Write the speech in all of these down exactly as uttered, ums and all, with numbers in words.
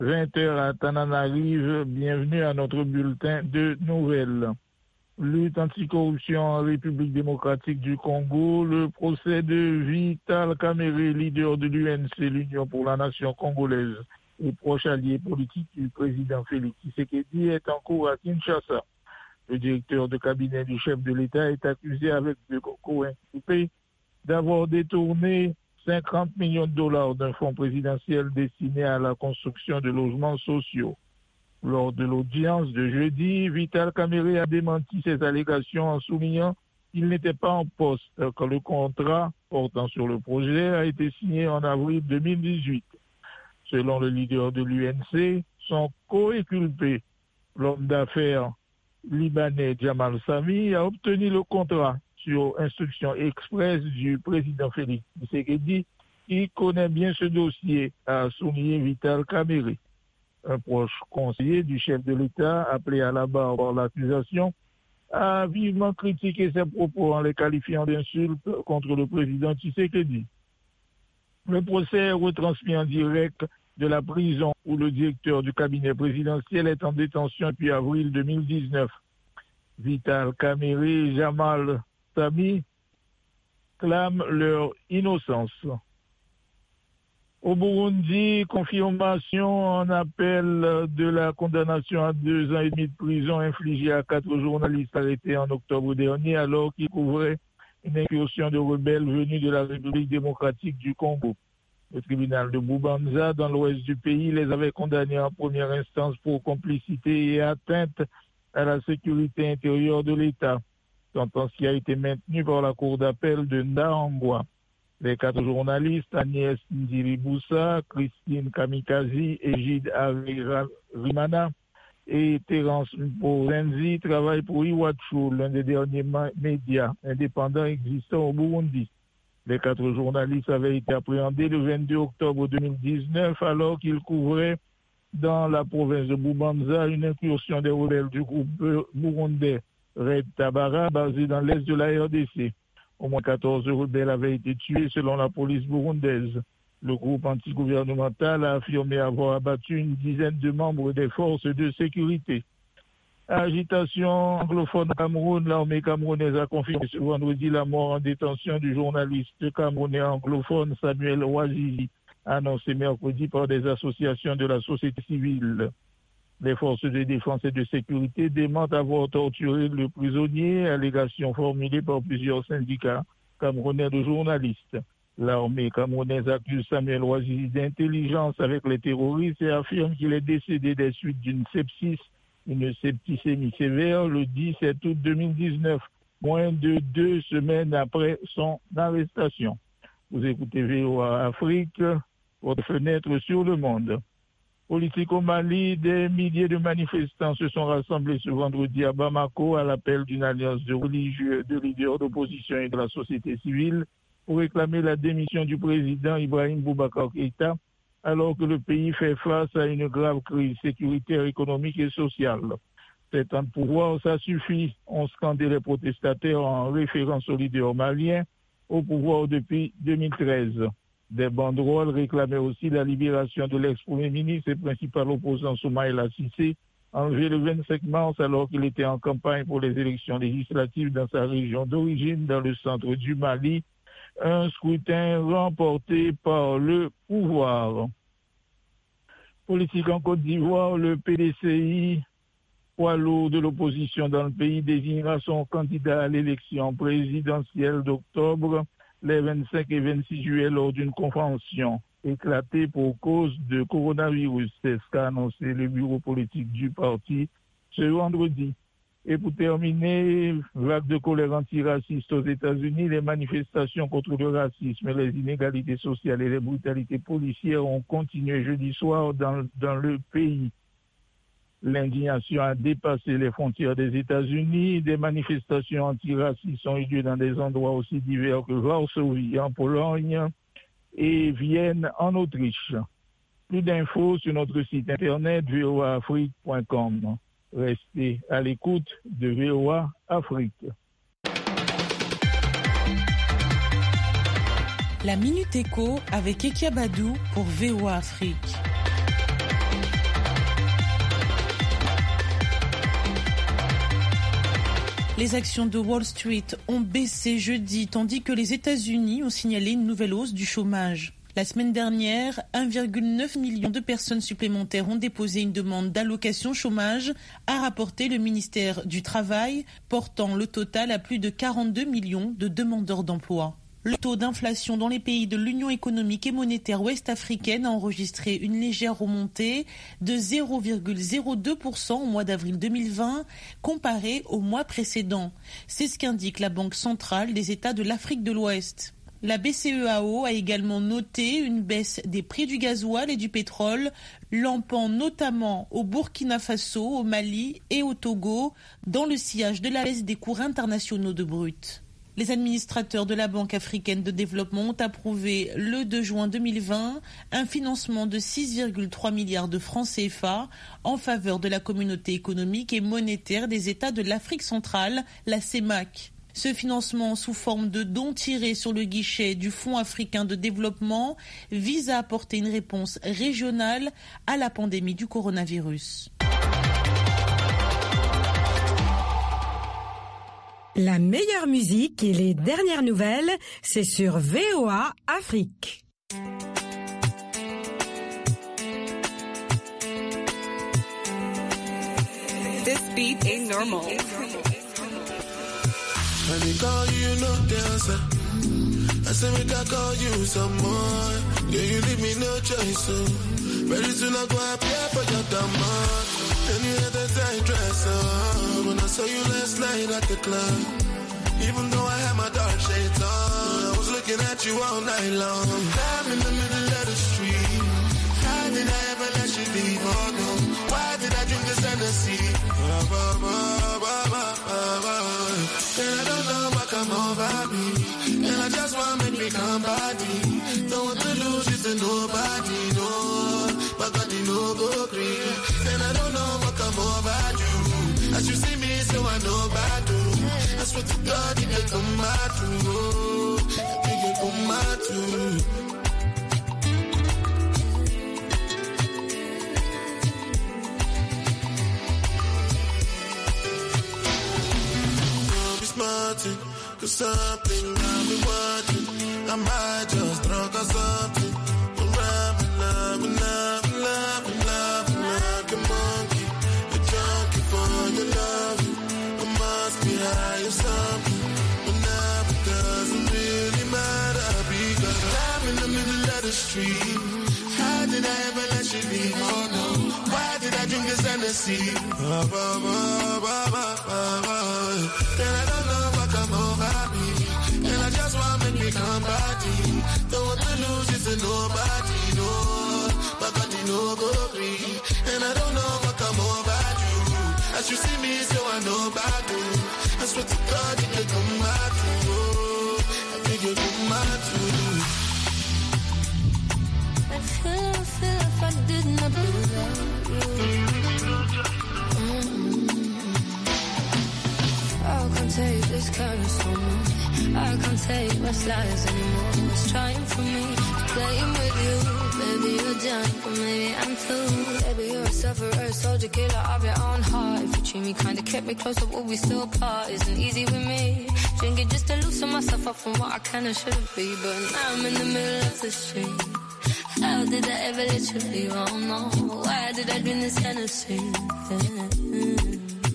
vingt heures à Tananarive. Bienvenue à notre bulletin de nouvelles. Lutte anticorruption en République démocratique du Congo. Le procès de Vital Kamerhe, leader de l'U N C, l'Union pour la nation congolaise, et proche allié politique du président Félix Tshisekedi, est en cours à Kinshasa. Le directeur de cabinet du chef de l'État est accusé avec de co-inculpés d'avoir détourné cinquante millions de dollars d'un fonds présidentiel destiné à la construction de logements sociaux. Lors de l'audience de jeudi, Vital Kamerhe a démenti ces allégations en soulignant qu'il n'était pas en poste quand le contrat portant sur le projet a été signé en avril deux mille dix-huit. Selon le leader de l'U N C, son co-inculpé, l'homme d'affaires libanais Jamal Sami, a obtenu le contrat sur instruction express du président Félix Tshisekedi, qui connaît bien ce dossier, a souligné Vital Kamerhe. Un proche conseiller du chef de l'État, appelé à la barre par l'accusation, a vivement critiqué ses propos en les qualifiant d'insultes contre le président Tshisekedi. Le procès est retransmis en direct de la prison où le directeur du cabinet présidentiel est en détention depuis avril deux mille dix-neuf. Vital Kamerhe et Jamal Sami clament leur innocence. Au Burundi, confirmation en appel de la condamnation à deux ans et demi de prison infligée à quatre journalistes arrêtés en octobre dernier alors qu'ils couvraient une incursion de rebelles venus de la République démocratique du Congo. Le tribunal de Bubanza, dans l'ouest du pays, les avait condamnés en première instance pour complicité et atteinte à la sécurité intérieure de l'État, sentence qui a été maintenue par la cour d'appel de Ndahangwa. Les quatre journalistes, Agnès Ndiriboussa, Christine Kamikazi, Egide Rimana et Terence Mporenzi travaillent pour Iwachu, l'un des derniers médias indépendants existants au Burundi. Les quatre journalistes avaient été appréhendés le vingt-deux octobre deux mille dix-neuf alors qu'ils couvraient dans la province de Bubanza une incursion des rebelles du groupe burundais Red Tabara basé dans l'est de la R D C. Au moins quatorze rebelles avaient été tués selon la police burundaise. Le groupe antigouvernemental a affirmé avoir abattu une dizaine de membres des forces de sécurité. Agitation anglophone au Cameroun, l'armée camerounaise a confirmé ce vendredi la mort en détention du journaliste camerounais anglophone Samuel Ouazizi, annoncé mercredi par des associations de la société civile. Les forces de défense et de sécurité démentent avoir torturé le prisonnier, allégation formulée par plusieurs syndicats camerounais de journalistes. L'armée camerounaise accuse Samuel Ouazizi d'intelligence avec les terroristes et affirme qu'il est décédé des suites d'une sepsis, une septicémie sévère, le dix-sept août deux mille dix-neuf, moins de deux semaines après son arrestation. Vous écoutez V O A Afrique, votre fenêtre sur le monde. Politique au Mali, des milliers de manifestants se sont rassemblés ce vendredi à Bamako à l'appel d'une alliance de religieux, de leaders d'opposition et de la société civile pour réclamer la démission du président Ibrahim Boubacar Keïta alors que le pays fait face à une grave crise sécuritaire, économique et sociale. Sept ans de pouvoir, ça suffit, ont scandé les protestataires en référence aux leaders maliens au pouvoir depuis deux mille treize. Des banderoles réclamaient aussi la libération de l'ex-premier ministre et principal opposant Soumaïla Cissé, enlevé le vingt-cinq mars alors qu'il était en campagne pour les élections législatives dans sa région d'origine, dans le centre du Mali, un scrutin remporté par le pouvoir. Politique en Côte d'Ivoire, le P D C I, poids lourd de l'opposition dans le pays, désignera son candidat à l'élection présidentielle d'octobre les vingt-cinq et vingt-six juillet lors d'une convention éclatée pour cause de coronavirus. C'est ce qu'a annoncé le bureau politique du parti ce vendredi. Et pour terminer, vague de colère antiraciste aux États-Unis, les manifestations contre le racisme, les inégalités sociales et les brutalités policières ont continué jeudi soir dans, dans le pays. L'indignation a dépassé les frontières des États-Unis. Des manifestations antiracistes ont eu lieu dans des endroits aussi divers que Varsovie en Pologne et Vienne en Autriche. Plus d'infos sur notre site internet v o a afrique point com. Restez à l'écoute de V O A Afrique. La Minute Éco avec Ekia Badou pour V O A Afrique. Les actions de Wall Street ont baissé jeudi, tandis que les États-Unis ont signalé une nouvelle hausse du chômage. La semaine dernière, un virgule neuf million de personnes supplémentaires ont déposé une demande d'allocation chômage, a rapporté le ministère du Travail, portant le total à plus de quarante-deux millions de demandeurs d'emploi. Le taux d'inflation dans les pays de l'Union économique et monétaire ouest-africaine a enregistré une légère remontée de zéro virgule zéro deux pour cent au mois d'avril deux mille vingt, comparé au mois précédent. C'est ce qu'indique la Banque centrale des États de l'Afrique de l'Ouest. La B C E A O a également noté une baisse des prix du gasoil et du pétrole, lampant notamment au Burkina Faso, au Mali et au Togo, dans le sillage de la baisse des cours internationaux de brut. Les administrateurs de la Banque africaine de développement ont approuvé le deux juin deux mille vingt un financement de six virgule trois milliards de francs C F A en faveur de la communauté économique et monétaire des États de l'Afrique centrale, la C E M A C. Ce financement, sous forme de dons tirés sur le guichet du Fonds africain de développement, vise à apporter une réponse régionale à la pandémie du coronavirus. La meilleure musique et les dernières nouvelles, c'est sur V O A Afrique. This beat ain't normal. When they call you, you no dancer. I say make I call you some more. Yeah, you leave me no choice, so very soon I go appear for your demand. And you had that tight dress on when I saw you last night at the club. Even though I had my dark shades on, I was looking at you all night long. I'm in the middle of the street. How did I ever let you leave? Oh no, why did I drink this Hennessy? And I don't know what come over me. And I just want to make me come body. Don't want to lose it to nobody, no. But God, you know, go green. And I don't know what come over you. As you see me, so I know about you. I swear to God, you can come out too. You can come out too. Cause something I've been watching, I might just drunk or something. But I'm love, love, love, love, like a monkey, a junkie for your love. I must be high or something, but now it doesn't really matter because I'm in the middle of the street. How did I ever let you leave? Oh no, why did I drink this Hennessy? Bah, bah, bah, bah, bah, bah, bah. Then I don't know what come over me. And I just want to make me come body. Don't want to lose it to nobody, no. But God, you know, go free. And I don't know what come over you. As you see me, so I know about you. I swear to God, you can come back to you. I think you come back to you. I feel, I feel if I did not love you. I can't take this kind of so much. I can't take much lies anymore. It's trying for me, playing with you. Maybe you're done, but maybe I'm too. Baby, you're a sufferer, soldier, killer of your own heart. If you treat me kinda, kept me closer, will we still part? Isn't easy with me. Drinking just to loosen myself up from what I can and shouldn't be. But now I'm in the middle of the street. How did I ever let you leave? I don't know. Why did I drink this Hennessy? Mm-hmm.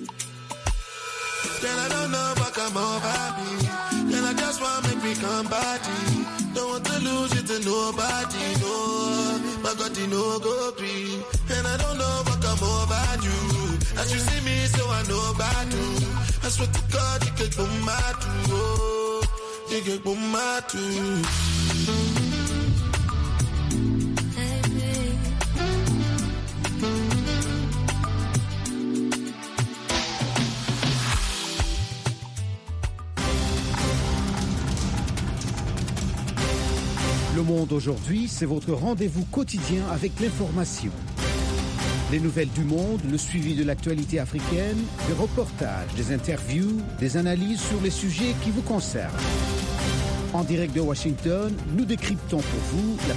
Then I don't know what come over me. Then I just want to make me come body. Don't want to lose it to nobody, no. But God, you know, go free. And I don't know what come over you. As you see me, so I know about you. I swear to God, you can come my too. You can come my too. Le Monde aujourd'hui, c'est votre rendez-vous quotidien avec l'information. Les nouvelles du monde, le suivi de l'actualité africaine, des reportages, des interviews, des analyses sur les sujets qui vous concernent. En direct de Washington, nous décryptons pour vous la